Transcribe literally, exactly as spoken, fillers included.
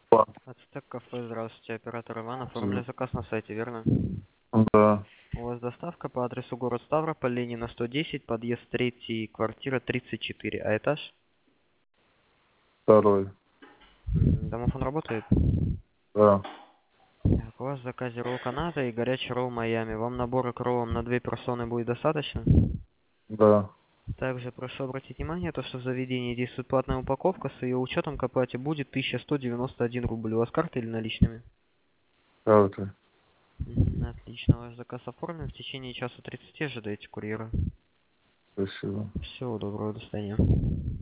Ацтек кафе, здравствуйте, оператор Иван. Оформили Здравствуйте. заказ на сайте, верно? Да, У вас доставка по адресу город Ставрополь, Ленина сто десять, подъезд третий, квартира тридцать четыре, а этаж? второй. М, Домофон работает? Да, Так, у вас в заказе ролл Канада и горячий ролл Майами. Вам набора к роллам на две персоны будет достаточно? да. Также прошу обратить внимание, то, что в заведении действует платная упаковка, с ее учетом к оплате будет тысяча сто девяносто один рубль. У вас карта или наличными? Карты. Мгм, Отлично, ваш заказ оформлен. В течение часа тридцати ожидайте курьера. Спасибо. Всего доброго, до свидания.